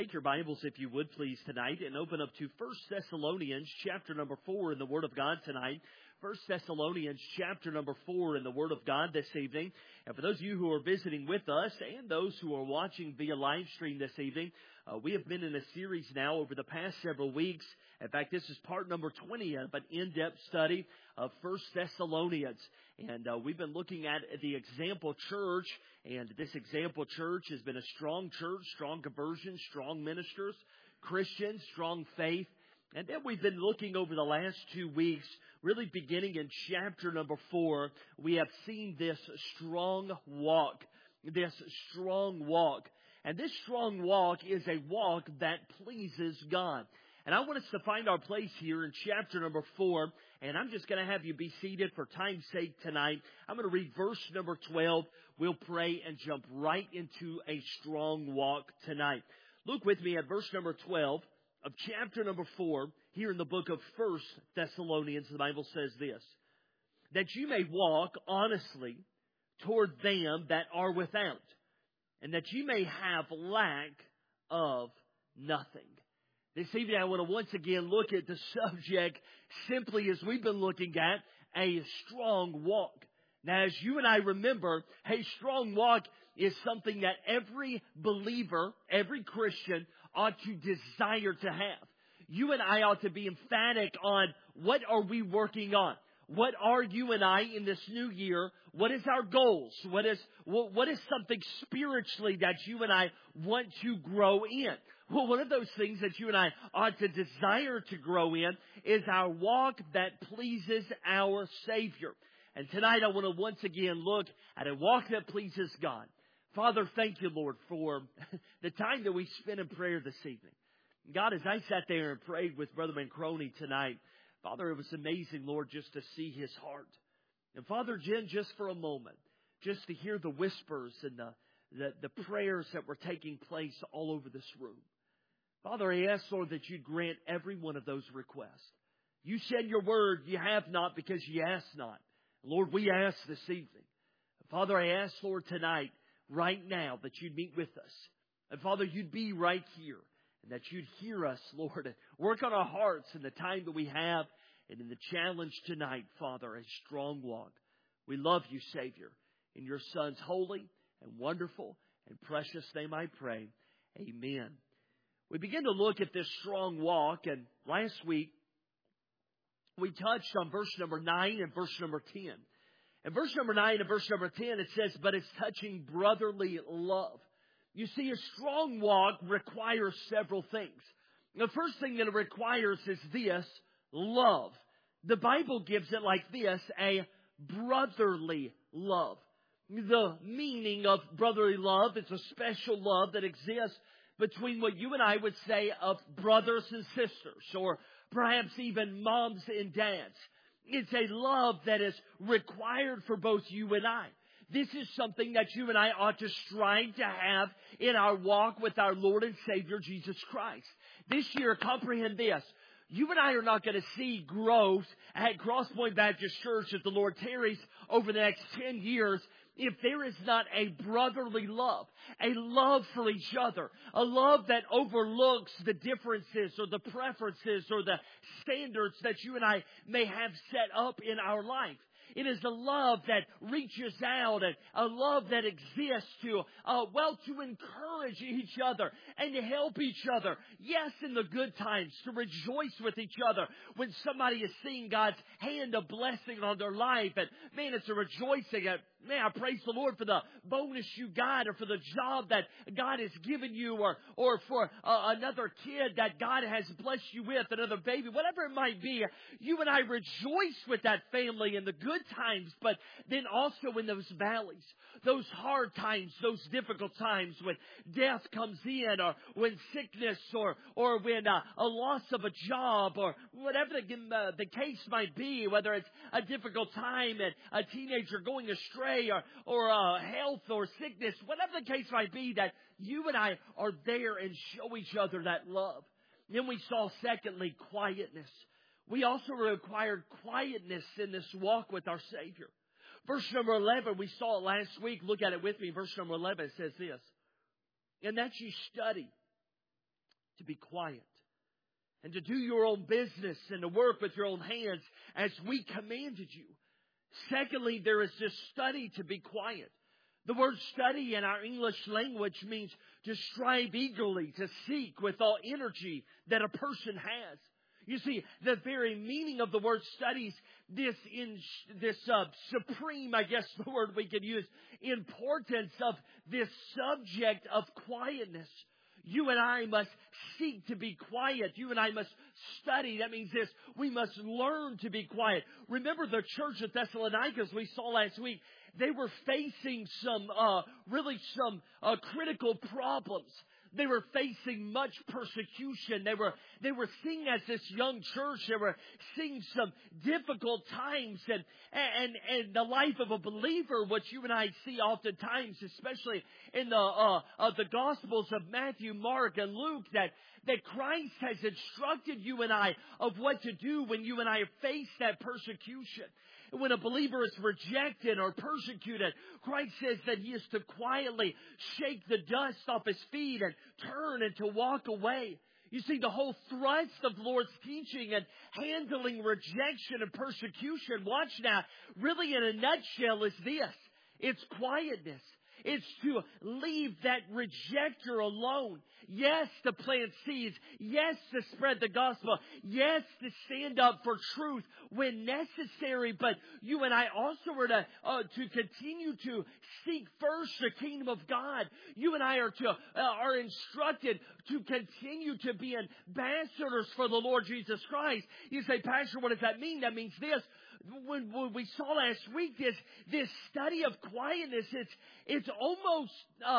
Take your Bibles, if you would, please, tonight, and open up to 1 Thessalonians chapter number 4 in the Word of God tonight. 1 Thessalonians chapter number 4 in the Word of God this evening. And for those of you who are visiting with us and those who are watching via live stream this evening, we have been in a series now over the past several weeks. In fact, this is part number 20 of an in-depth study of 1 Thessalonians. And we've been looking at the example church, and this example church has been a strong church, strong conversion, strong ministers, Christians, strong faith. And then we've been looking over the last 2 weeks, really beginning in chapter number 4, we have seen this strong walk. And this strong walk is a walk that pleases God. And I want us to find our place here in chapter number 4. And I'm just going to have you be seated for time's sake tonight. I'm going to read verse number 12. We'll pray and jump right into a strong walk tonight. Look with me at verse number 12 of chapter number 4 here in the book of 1 Thessalonians. The Bible says this: that you may walk honestly toward them that are without, and that you may have lack of nothing. This evening I want to once again look at the subject simply as we've been looking at a strong walk. Now, as you and I remember, a strong walk is something that every believer, every Christian ought to desire to have. You and I ought to be emphatic on what are we working on. What are you and I in this new year? What is our goals? What is something spiritually that you and I want to grow in? Well, one of those things that you and I ought to desire to grow in is our walk that pleases our Savior. And tonight I want to once again look at a walk that pleases God. Father, thank you, Lord, for the time that we spent in prayer this evening. God, as I sat there and prayed with Brother Mancroni tonight, Father, it was amazing, Lord, just to see his heart. And Father, Jen, just for a moment, just to hear the whispers and the prayers that were taking place all over this room. Father, I ask, Lord, that you'd grant every one of those requests. You said your word, you have not because you ask not. Lord, we ask this evening. Father, I ask, Lord, tonight, right now, that you'd meet with us. And Father, you'd be right here. And that you'd hear us, Lord, and work on our hearts in the time that we have and in the challenge tonight, Father, a strong walk. We love you, Savior. In your Son's holy and wonderful and precious name I pray. Amen. We begin to look at this strong walk, and last week we touched on verse number 9 and verse number 10. In verse number 9 and verse number 10 it says, but it's touching brotherly love. You see, a strong walk requires several things. The first thing that it requires is this: love. The Bible gives it like this: a brotherly love. The meaning of brotherly love is a special love that exists between what you and I would say of brothers and sisters, or perhaps even moms and dads. It's a love that is required for both you and I. This is something that you and I ought to strive to have in our walk with our Lord and Savior, Jesus Christ. This year, comprehend this: you and I are not going to see growth at Crosspoint Baptist Church as the Lord tarries over the next 10 years if there is not a brotherly love, a love for each other, a love that overlooks the differences or the preferences or the standards that you and I may have set up in our life. It is a love that reaches out, and a love that exists to encourage each other and to help each other. Yes, in the good times, to rejoice with each other when somebody is seeing God's hand of blessing on their life. And man, it's a rejoicing. Man, I praise the Lord for the bonus you got, or for the job that God has given you, or for another kid that God has blessed you with, another baby, whatever it might be. You and I rejoice with that family in the good times, but then also in those valleys, those hard times, those difficult times when death comes in, or when sickness, or when a loss of a job, or whatever the case might be, whether it's a difficult time and a teenager going astray, or health or sickness, whatever the case might be, that you and I are there and show each other that love. Then we saw, secondly, quietness. We also required quietness in this walk with our Savior. Verse number 11, we saw it last week. Look at it with me. Verse number 11, it says this: and that you study to be quiet and to do your own business and to work with your own hands as we commanded you. Secondly, there is this study to be quiet. The word study in our English language means to strive eagerly, to seek with all energy that a person has. You see, the very meaning of the word studies, this supreme, I guess the word we could use, importance of this subject of quietness. You and I must seek to be quiet. You and I must study. That means this. We must learn to be quiet. Remember the church at Thessalonica, as we saw last week, they were facing some critical problems. They were facing much persecution. They were seeing, as this young church, they were seeing some difficult times and the life of a believer, which you and I see oftentimes, especially in the Gospels of Matthew, Mark, and Luke, that Christ has instructed you and I of what to do when you and I face that persecution. When a believer is rejected or persecuted, Christ says that he is to quietly shake the dust off his feet and turn and to walk away. You see, the whole thrust of the Lord's teaching and handling rejection and persecution, watch now, really in a nutshell is this. It's quietness. It's to leave that rejecter alone. Yes, to plant seeds. Yes, to spread the gospel. Yes, to stand up for truth when necessary. But you and I also are to continue to seek first the kingdom of God. You and I are instructed to continue to be ambassadors for the Lord Jesus Christ. You say, Pastor, what does that mean? That means this. When we saw last week this study of quietness, it's almost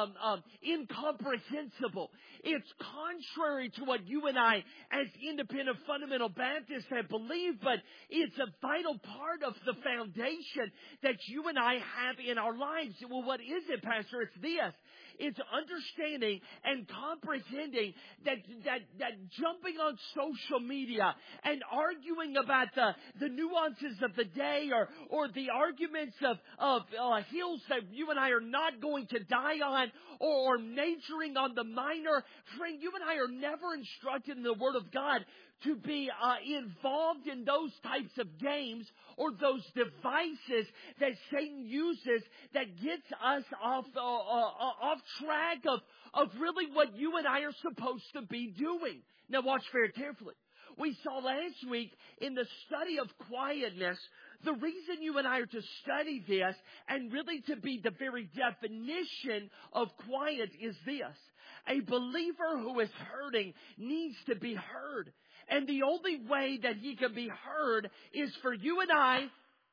incomprehensible. It's contrary to what you and I, as independent fundamental Baptists, have believed, but it's a vital part of the foundation that you and I have in our lives. Well, what is it, Pastor? It's this. It's understanding and comprehending that jumping on social media and arguing about the nuances of the day or the arguments of hills that you and I are not going to die on or majoring on the minor. Friend, you and I are never instructed in the Word of God to be involved in those types of games or those devices that Satan uses that gets us off track of really what you and I are supposed to be doing. Now watch very carefully. We saw last week in the study of quietness, the reason you and I are to study this and really to be the very definition of quiet is this. A believer who is hurting needs to be heard. And the only way that he can be heard is for you and I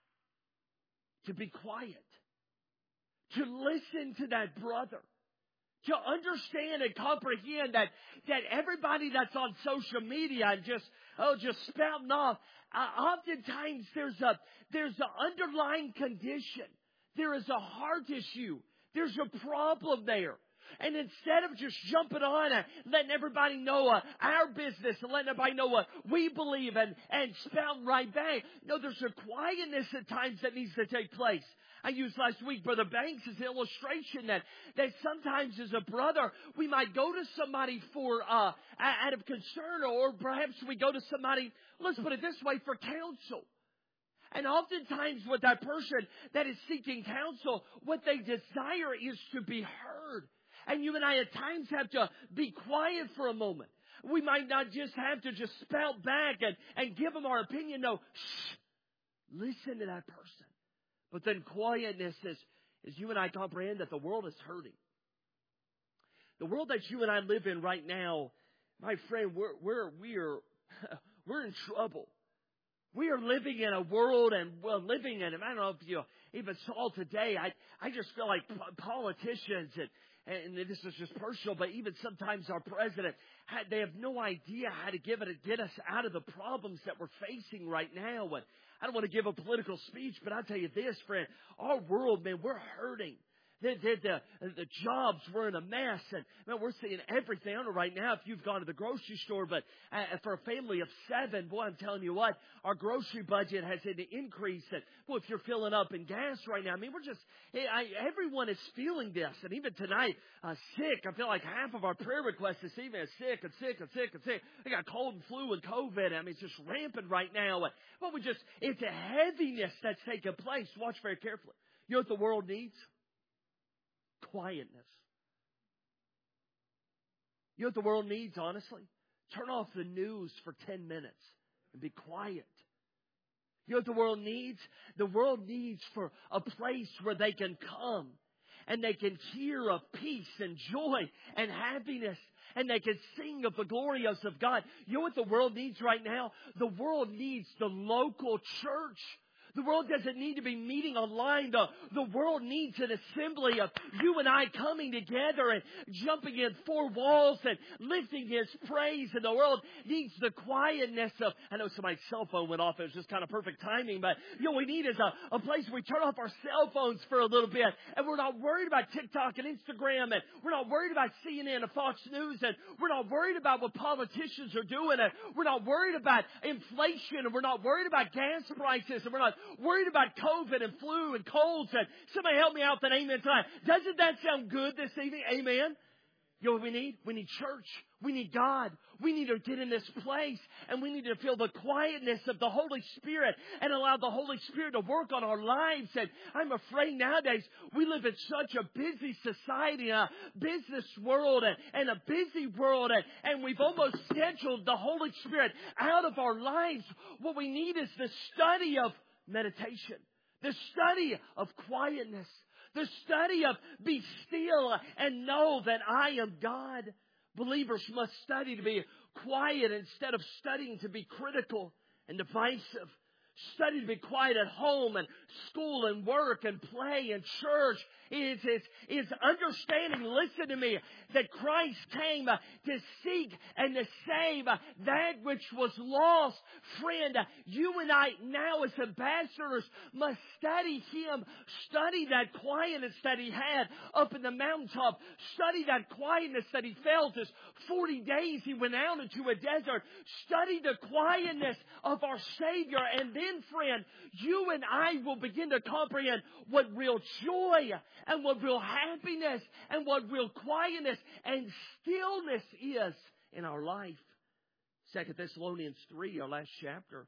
to be quiet, to listen to that brother, to understand and comprehend that everybody that's on social media and just spouting off, oftentimes there's an underlying condition. There is a heart issue. There's a problem there. And instead of just jumping on and letting everybody know our business and letting everybody know what we believe and spouting right back, no, there's a quietness at times that needs to take place. I used last week Brother Banks as an illustration that sometimes as a brother, we might go to somebody for out of concern, or perhaps we go to somebody, let's put it this way, for counsel. And oftentimes with that person that is seeking counsel, what they desire is to be heard. And you and I at times have to be quiet for a moment. We might not just have to just spout back and give them our opinion. No, shh, listen to that person. But then quietness is you and I comprehend that the world is hurting. The world that you and I live in right now, my friend, we're in trouble. We are living in a world and living in, I don't know if you even saw today, I just feel like politicians and this is just personal, but even sometimes our president, they have no idea how to get us out of the problems that we're facing right now. And I don't want to give a political speech, but I'll tell you this, friend, our world, man, we're hurting. The jobs were in a mess. And man, we're seeing everything. I don't know right now if you've gone to the grocery store, but for a family of 7, boy, I'm telling you what, our grocery budget has had to increase. And boy, if you're filling up in gas right now, I mean, everyone is feeling this. And even tonight, sick. I feel like half of our prayer requests this evening is sick and sick and sick and sick. They got cold and flu and COVID. I mean, it's just rampant right now. But it's a heaviness that's taking place. Watch very carefully. You know what the world needs? Quietness. You know what the world needs, honestly? Turn off the news for 10 minutes and be quiet. You know what the world needs? The world needs for a place where they can come and they can hear of peace and joy and happiness, and they can sing of the glories of God. You know what the world needs right now? The world needs the local church. The world doesn't need to be meeting online. The world needs an assembly of you and I coming together and jumping in 4 walls and lifting His praise. And the world needs the quietness of, I know somebody's cell phone went off. It was just kind of perfect timing. But what we need is a place where we turn off our cell phones for a little bit. And we're not worried about TikTok and Instagram. And we're not worried about CNN and Fox News. And we're not worried about what politicians are doing. And we're not worried about inflation. And we're not worried about gas prices. And we're not worried about COVID and flu and colds. And somebody help me out with an amen tonight. Doesn't that sound good this evening? Amen. You know what we need? We need church. We need God. We need to get in this place, and we need to feel the quietness of the Holy Spirit and allow the Holy Spirit to work on our lives. And I'm afraid nowadays we live in such a busy society, a business world and a busy world, and we've almost scheduled the Holy Spirit out of our lives. What we need is the study of meditation, the study of quietness, the study of be still and know that I am God. Believers must study to be quiet instead of studying to be critical and divisive. Study to be quiet at home and school and work and play and church. Is understanding, listen to me, that Christ came to seek and to save that which was lost. Friend, you and I now as ambassadors must study Him. Study that quietness that He had up in the mountaintop. Study that quietness that He felt as 40 days He went out into a desert. Study the quietness of our Savior. And then, friend, you and I will begin to comprehend what real joy and what real happiness and what real quietness and stillness is in our life. 2 Thessalonians 3, our last chapter,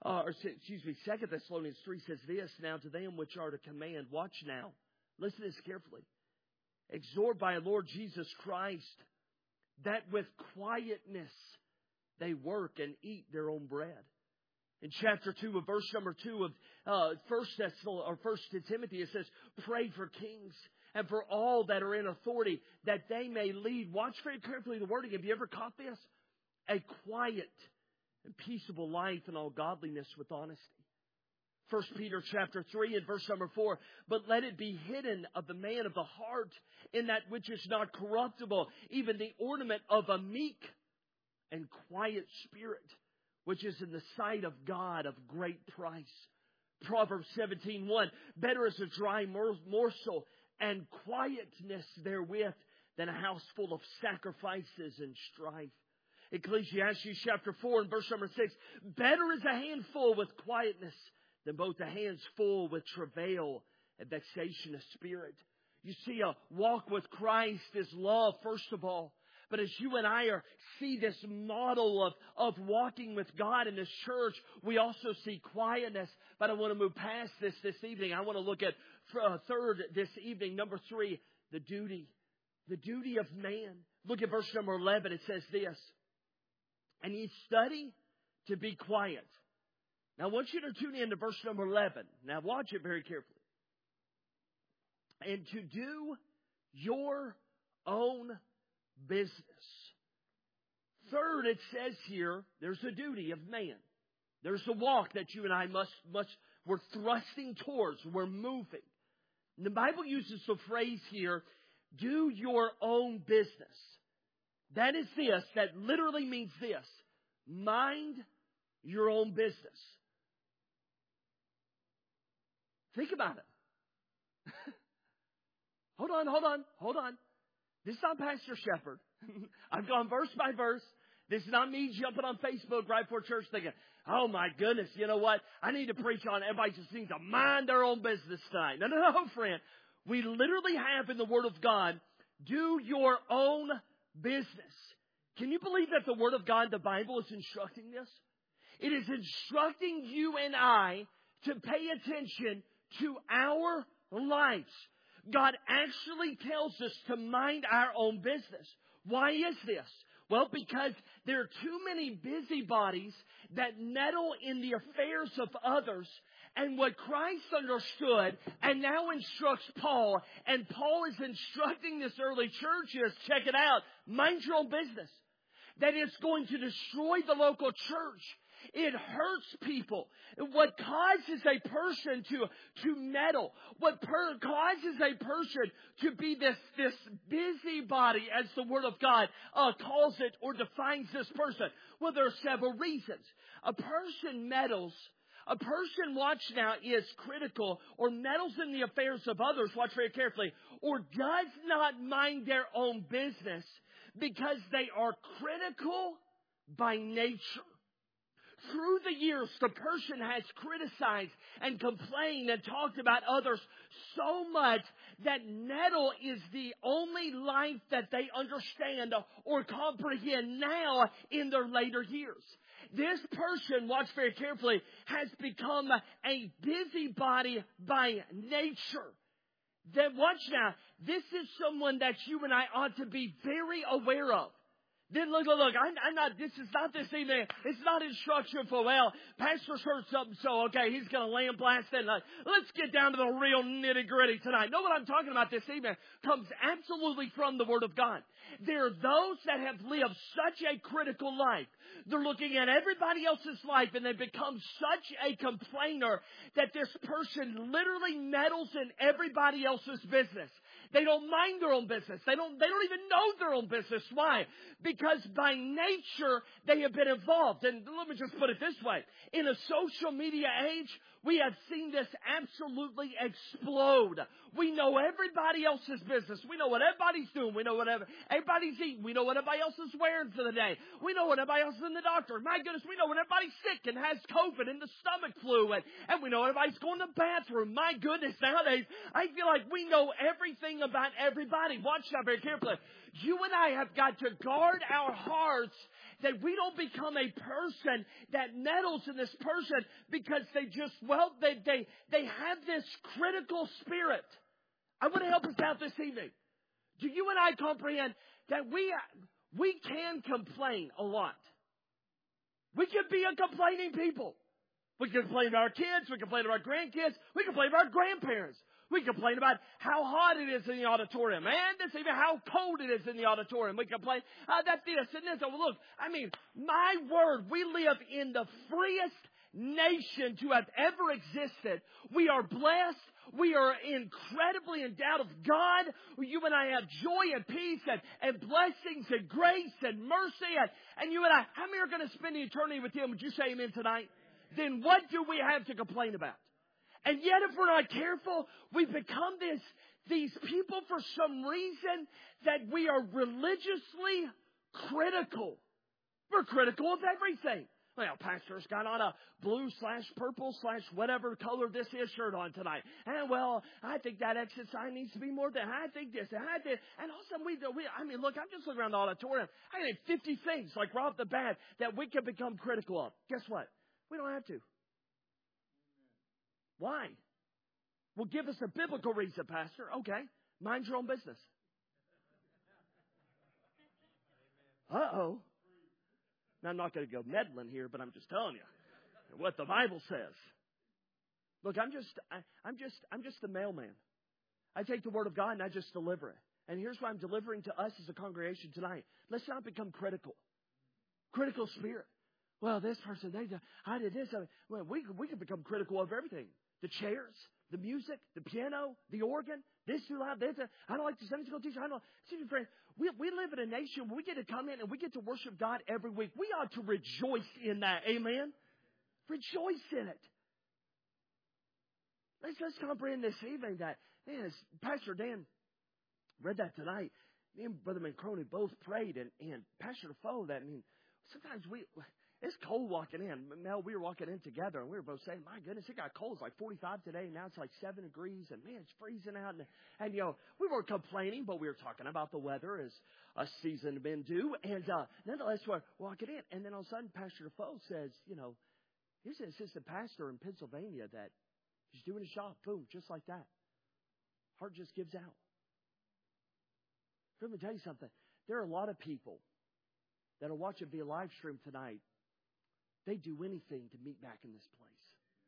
2 Thessalonians 3 says this, now to them which are to command, watch now, listen to this carefully, exhort by our Lord Jesus Christ, that with quietness they work and eat their own bread. In chapter 2 of verse number 2 of 1 Timothy, it says, pray for kings and for all that are in authority, that they may lead. Watch very carefully the wording. Have you ever caught this? A quiet and peaceable life in all godliness with honesty. 1 Peter chapter 3 and verse number 4, but let it be hidden of the man of the heart in that which is not corruptible, even the ornament of a meek and quiet spirit, which is in the sight of God of great price. Proverbs 17:1, better is a dry morsel and quietness therewith than a house full of sacrifices and strife. Ecclesiastes chapter 4 and verse number 6, better is a handful with quietness than both a hands full with travail and vexation of spirit. You see, a walk with Christ is love, first of all. But as you and I see this model of walking with God in this church, we also see quietness. But I want to move past this evening. I want to look at third this evening, number 3, the duty. The duty of man. Look at verse number 11. It says this, and ye study to be quiet. Now I want you to tune in to verse number 11. Now watch it very carefully. And to do your own business. Third, it says here, there's a duty of man. There's a walk that you and I we're thrusting towards. We're moving. And the Bible uses the phrase here, do your own business. That is this, that literally means this, mind your own business. Think about it. Hold on. This is not Pastor Shepherd. I've gone verse by verse. This is not me jumping on Facebook right before church thinking, oh my goodness, you know what? I need to preach on everybody just needs to mind their own business tonight. No, friend. We literally have in the Word of God, do your own business. Can you believe that the Word of God, the Bible, is instructing this? It is instructing you and I to pay attention to our lives. God actually tells us to mind our own business. Why is this? Well, because there are too many busybodies that meddle in the affairs of others. And what Christ understood and now instructs Paul, and Paul is instructing this early church is, check it out, mind your own business. That it's going to destroy the local church. It hurts people. What causes a person to meddle, causes a person to be this busybody, as the Word of God calls it or defines this person? Well, there are several reasons. A person meddles. A person, watch now, is critical or meddles in the affairs of others, watch very carefully, or does not mind their own business because they are critical by nature. Through the years, the person has criticized and complained and talked about others so much that meddle is the only life that they understand or comprehend now in their later years. This person, watch very carefully, has become a busybody by nature. Then watch now, this is someone that you and I ought to be very aware of. Then look, I'm not, this is not this evening. It's not instruction for, well, Pastor's heard something, so, okay, he's going to lamb blast it. Let's get down to the real nitty gritty tonight. No, what I'm talking about this evening comes absolutely from the Word of God. There are those that have lived such a critical life. They're looking at everybody else's life and they become such a complainer that this person literally meddles in everybody else's business. They don't mind their own business. They don't even know their own business. Why? Because by nature, they have been involved. And let me just put it this way. In a social media age, we have seen this absolutely explode. We know everybody else's business. We know what everybody's doing. We know what everybody's eating. We know what everybody else is wearing for the day. We know what everybody else is in the doctor. My goodness, we know when everybody's sick and has COVID and the stomach flu. And we know everybody's going to the bathroom. My goodness, nowadays, I feel like we know everything about everybody. Watch that very carefully. You and I have got to guard our hearts that we don't become a person that meddles in this person because they just, they have this critical spirit. I want to help us out this evening. Do you and I comprehend that we can complain a lot? We can be a complaining people. We can complain about our kids. We can complain about our grandkids. We can complain about our grandparents. We complain about how hot it is in the auditorium, and this even how cold it is in the auditorium. We complain that this and this. Well, look, I mean, my word, we live in the freest nation to have ever existed. We are blessed. We are incredibly endowed of God. You and I have joy and peace and blessings and grace and mercy. And you and I, how many are going to spend the eternity with Him? Would you say amen tonight? Then what do we have to complain about? And yet, if we're not careful, we become these people for some reason that we are religiously critical. We're critical of everything. Well, Pastor's got on a blue/purple/whatever color this is shirt on tonight. And well, I think that exit sign needs to be more than, I think this, and I did. And all of a sudden look, I'm just looking around the auditorium. I think 50 things, like right off the bat, that we can become critical of. Guess what? We don't have to. Why? Well, give us a biblical reason, Pastor. Okay. Mind your own business. Uh-oh. Now, I'm not going to go meddling here, but I'm just telling you what the Bible says. Look, I'm just the mailman. I take the Word of God and I just deliver it. And here's what I'm delivering to us as a congregation tonight. Let's not become critical. Critical spirit. Well, this person, I did this. Well, we can become critical of everything. The chairs, the music, the piano, the organ, this too loud, this. I don't like the Sunday school teacher. I don't. See, friend, we live in a nation where we get to come in and we get to worship God every week. We ought to rejoice in that. Amen? Rejoice in it. Let's comprehend this evening that, man, Pastor Dan, Read that tonight. Me and Brother Mancroni both prayed, and Pastor Defoe, that, I mean, sometimes it's cold walking in. Mel, we were walking in together, and we were both saying, my goodness, it got cold. It's like 45 today, and now it's like 7 degrees, and man, it's freezing out. And you know, we weren't complaining, but we were talking about the weather as a seasoned men do. And nonetheless, we're walking in, and then all of a sudden, Pastor Defoe says, you know, here's an assistant pastor in Pennsylvania that he's doing a shop. Boom, just like that. Heart just gives out. Let me tell you something. There are a lot of people that are watching via live stream tonight. They'd do anything to meet back in this place.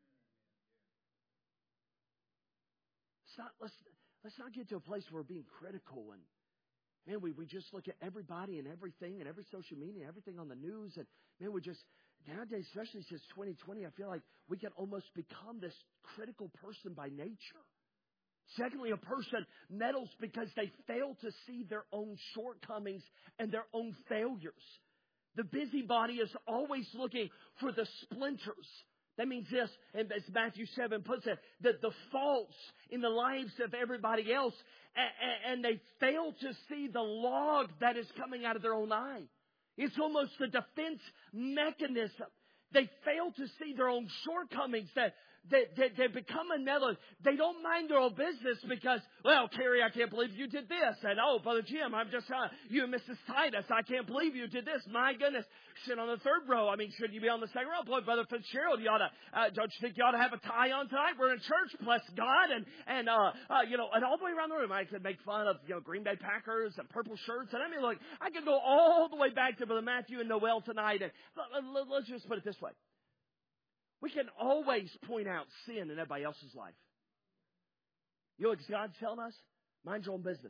Let's not get to a place where we're being critical and, man, we just look at everybody and everything and every social media, everything on the news, and man, we just nowadays, especially since 2020, I feel like we can almost become this critical person by nature. Secondly, a person meddles because they fail to see their own shortcomings and their own failures. The busybody is always looking for the splinters. That means this, and as Matthew 7 puts it, that the faults in the lives of everybody else, and they fail to see the log that is coming out of their own eye. It's almost a defense mechanism. They fail to see their own shortcomings, that they become a meddler. They don't mind their own business because, well, Carrie, I can't believe you did this. And, oh, Brother Jim, I'm just you and Mrs. Titus, I can't believe you did this. My goodness. Sit on the third row. I mean, should you be on the second row? Boy, Brother Fitzgerald, you ought to, don't you think you ought to have a tie on tonight? We're in church, bless God. And all the way around the room, I could make fun of, Green Bay Packers and purple shirts. And I mean, look, I could go all the way back to Brother Matthew and Noel tonight. And let's just put it this way. We can always point out sin in everybody else's life. You know what God's telling us? Mind your own business.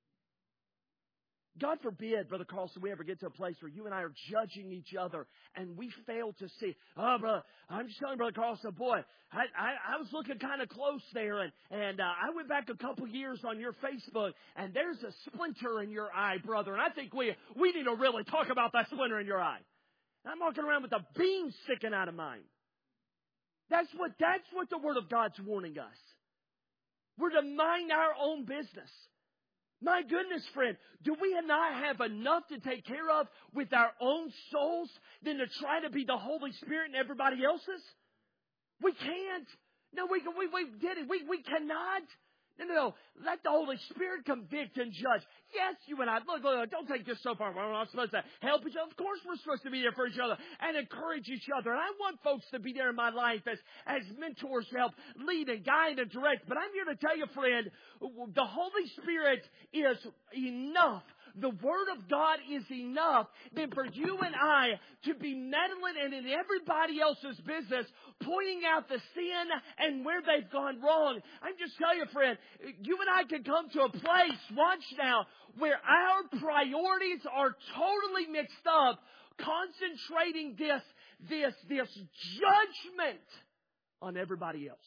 God forbid, Brother Carlson, we ever get to a place where you and I are judging each other and we fail to see, oh, brother, I'm just telling Brother Carlson, boy, I was looking kind of close there and I went back a couple years on your Facebook and there's a splinter in your eye, brother, and I think we need to really talk about that splinter in your eye. And I'm walking around with a beam sticking out of mine. That's what the Word of God's warning us. We're to mind our own business. My goodness, friend, do we not have enough to take care of with our own souls than to try to be the Holy Spirit in everybody else's? We can't. No, we did it. We cannot. No. Let the Holy Spirit convict and judge. Yes, you and I. Look, don't take this so far. We're not supposed to help each other. Of course we're supposed to be there for each other and encourage each other. And I want folks to be there in my life as mentors to help lead and guide and direct. But I'm here to tell you, friend, the Holy Spirit is enough. The Word of God is enough then for you and I to be meddling and in everybody else's business, pointing out the sin and where they've gone wrong. I'm just telling you, friend, you and I can come to a place, watch now, where our priorities are totally mixed up, concentrating this judgment on everybody else.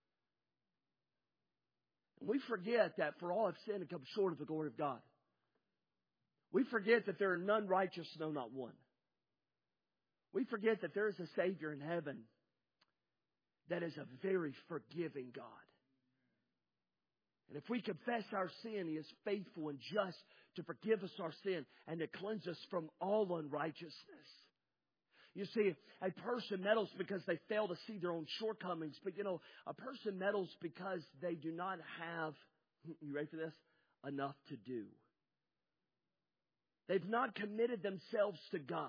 And we forget that for all have sinned and come short of the glory of God. We forget that there are none righteous, no, not one. We forget that there is a Savior in heaven that is a very forgiving God. And if we confess our sin, He is faithful and just to forgive us our sin and to cleanse us from all unrighteousness. You see, a person meddles because they fail to see their own shortcomings. But, a person meddles because they do not have, you ready for this? Enough to do. They've not committed themselves to God.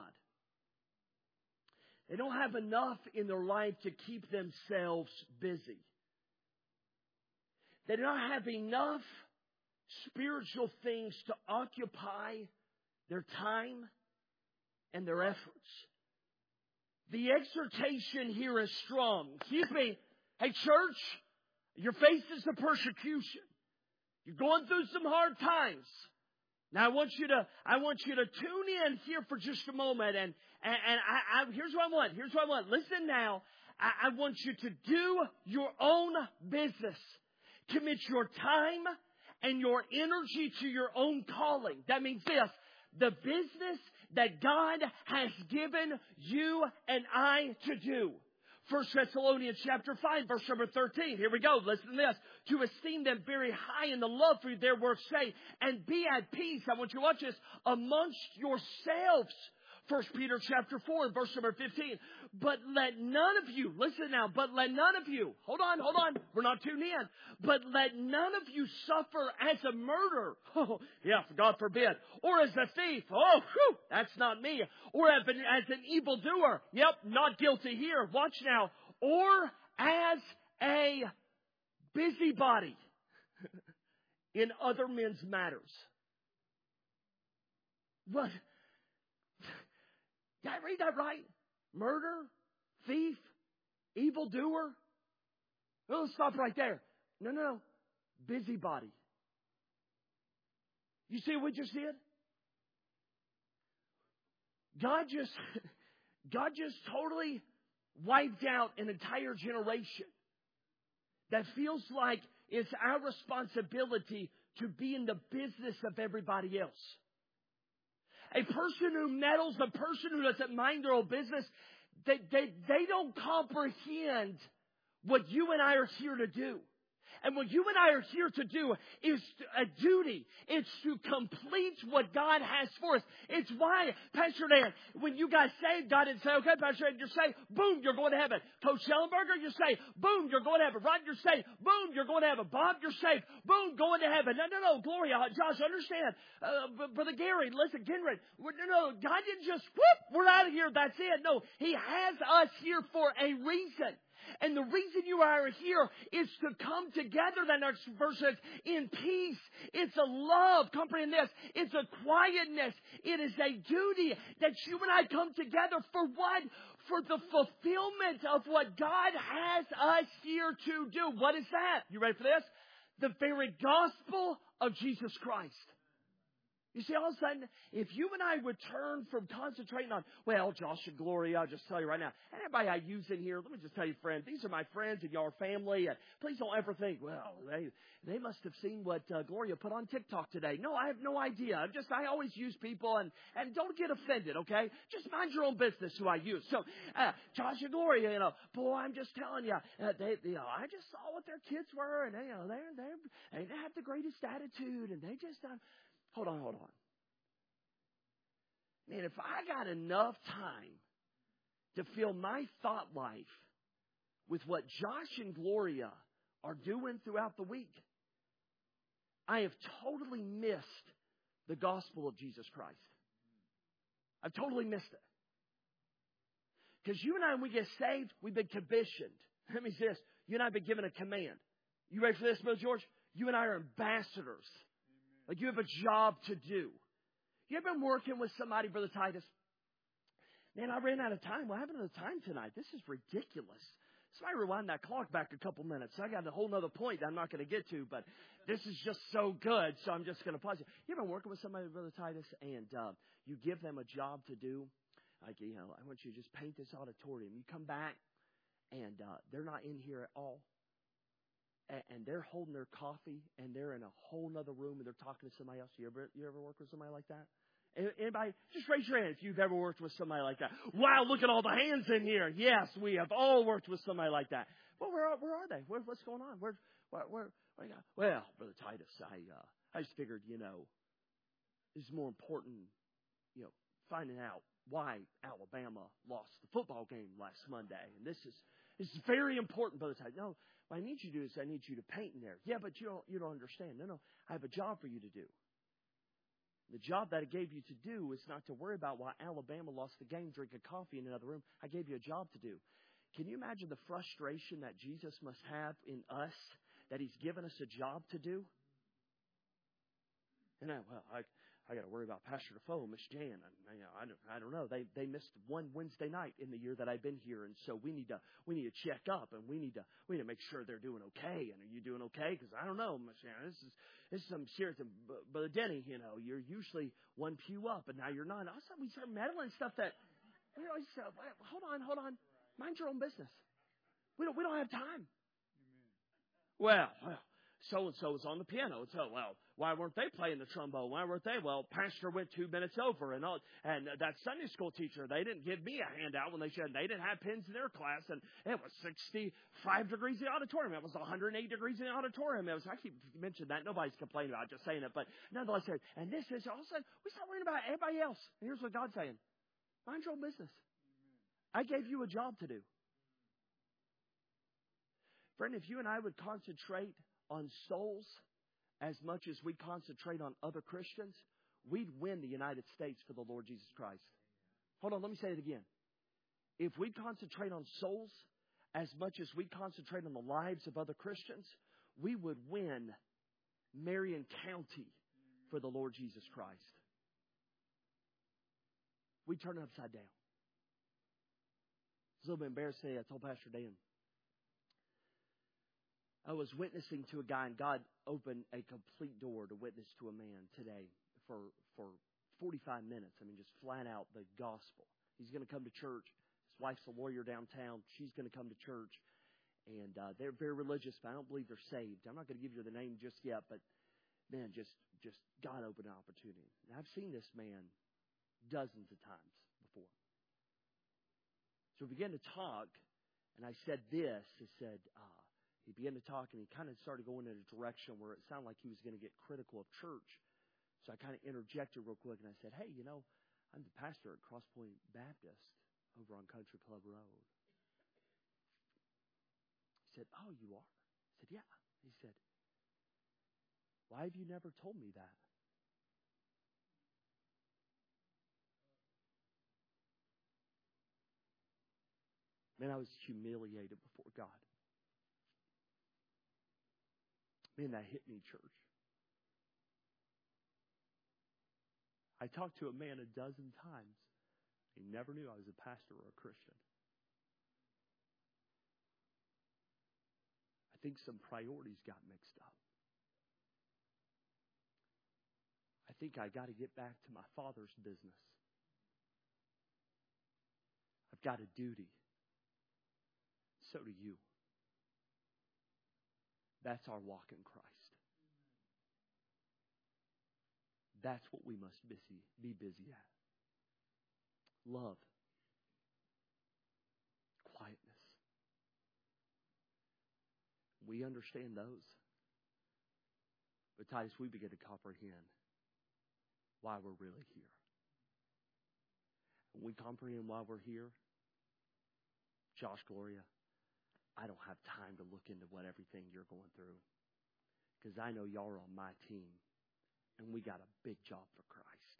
They don't have enough in their life to keep themselves busy. They do not have enough spiritual things to occupy their time and their efforts. The exhortation here is strong. Excuse me. Hey, church, you're facing some persecution. You're going through some hard times. Now I want you to tune in here for just a moment, and here's what I want. Listen now. I want you to do your own business. Commit your time and your energy to your own calling. That means this: the business that God has given you and I to do. 1 Thessalonians chapter 5, verse number 13. Here we go. Listen to this. To esteem them very high in the love for their work's sake, and be at peace. I want you to watch this. Amongst yourselves. 1 Peter chapter 4, verse number 15. But let none of you, listen now, but let none of you, hold on, we're not tuned in. But let none of you suffer as a murderer. Oh, yeah, God forbid. Or as a thief. Oh, whew, that's not me. Or as an evildoer. Yep, not guilty here. Watch now. Or as a busybody in other men's matters. What? Did I read that right? Murder, thief, evildoer. No, let's stop right there. No. Busybody. You see what we just did? God just totally wiped out an entire generation that feels like it's our responsibility to be in the business of everybody else. A person who meddles, a person who doesn't mind their own business, they don't comprehend what you and I are here to do. And what you and I are here to do is a duty. It's to complete what God has for us. It's why, Pastor Dan, when you guys saved, God didn't say, okay, Pastor Dan, you're saved. Boom, you're going to heaven. Coach Schellenberger, you're saved. Boom, you're going to heaven. Rod, you're saved. Boom, you're going to heaven. Bob, you're saved. Boom, going to heaven. No, Gloria, Josh, understand. Brother Gary, listen, Kenred. No, God didn't just, whoop, we're out of here. That's it. No, He has us here for a reason. And the reason you are here is to come together, that next verse says, in peace. It's a love. Comprehend this. It's a quietness. It is a duty that you and I come together for what? For the fulfillment of what God has us here to do. What is that? You ready for this? The very gospel of Jesus Christ. You see, all of a sudden, if you and I would turn from concentrating on, well, Josh and Gloria, I'll just tell you right now, and everybody I use in here, let me just tell you, friends, these are my friends and y'all are family, and please don't ever think, well, they must have seen what Gloria put on TikTok today. No, I have no idea. I always use people, and don't get offended, okay? Just mind your own business who I use. So, Josh and Gloria, boy, I'm just telling you, I just saw what their kids were, and they have the greatest attitude, and they just, Hold on. Man, if I got enough time to fill my thought life with what Josh and Gloria are doing throughout the week, I have totally missed the gospel of Jesus Christ. I've totally missed it. Because you and I, when we get saved, we've been commissioned. Let me say this. You and I have been given a command. You ready for this, Brother George? You and I are ambassadors. Like you have a job to do. You ever been working with somebody, Brother Titus? Man, I ran out of time. Well, I haven't enough time tonight. This is ridiculous. Somebody rewind that clock back a couple minutes. I got a whole other point that I'm not going to get to, but this is just so good, so I'm just going to pause it. You ever been working with somebody, Brother Titus, and you give them a job to do? Like, I want you to just paint this auditorium. You come back, and they're not in here at all. And they're holding their coffee, and they're in a whole other room, and they're talking to somebody else. You ever work with somebody like that? Anybody? Just raise your hand if you've ever worked with somebody like that. Wow, look at all the hands in here. Yes, we have all worked with somebody like that. Well, where are they? What's going on? Where well, Brother Titus, I just figured, it's more important, finding out why Alabama lost the football game last Monday. And this is very important, Brother Titus. No, what I need you to do is I need you to paint in there. Yeah, but you don't understand. No, I have a job for you to do. The job that I gave you to do is not to worry about why Alabama lost the game drinking coffee in another room. I gave you a job to do. Can you imagine the frustration that Jesus must have in us that He's given us a job to do? And I got to worry about Pastor Defoe, Miss Jan. I don't know. They missed one Wednesday night in the year that I've been here, and so we need to check up, and we need to make sure they're doing okay. And are you doing okay? Because I don't know, Miss Jan. This is some serious. Brother Denny, you're usually one pew up, and now you're not. All of a sudden we start meddling stuff that hold on. Mind your own business. We don't have time. Well, so and so is on the piano. So why weren't they playing the trombone? Why weren't they? Well, pastor went 2 minutes over, and that Sunday school teacher, they didn't give me a handout when they should. They didn't have pens in their class, and it was 65 degrees in the auditorium. It was 108 degrees in the auditorium. It was, I keep mentioning that. Nobody's complaining about it, just saying it, but nonetheless, and this is, all of a sudden, we start worrying about everybody else. And here's what God's saying. Mind your own business. I gave you a job to do. Friend, if you and I would concentrate on souls as much as we concentrate on other Christians, we'd win the United States for the Lord Jesus Christ. Hold on, let me say it again. If we concentrate on souls as much as we concentrate on the lives of other Christians, we would win Marion County for the Lord Jesus Christ. We turn it upside down. It's a little bit embarrassing. I told Pastor Dan. I was witnessing to a guy, and God opened a complete door to witness to a man today for 45 minutes. I mean, just flat out the gospel. He's going to come to church. His wife's a lawyer downtown. She's going to come to church. And they're very religious, but I don't believe they're saved. I'm not going to give you the name just yet, but man, just God opened an opportunity. And I've seen this man dozens of times before. So we began to talk, and I said this. He said, he began to talk, and he kind of started going in a direction where it sounded like he was going to get critical of church. So I kind of interjected real quick, and I said, hey, I'm the pastor at Cross Point Baptist over on Country Club Road. He said, oh, you are? I said, yeah. He said, why have you never told me that? Man, I was humiliated before God. Man, that hit me, church. I talked to a man a dozen times. He never knew I was a pastor or a Christian. I think some priorities got mixed up. I think I got to get back to my Father's business. I've got a duty. So do you. That's our walk in Christ. That's what we must be busy at. Love. Quietness. We understand those. But Titus, we begin to comprehend why we're really here. When we comprehend why we're here, Josh, Gloria, I don't have time to look into what everything you're going through. Because I know y'all are on my team. And we got a big job for Christ.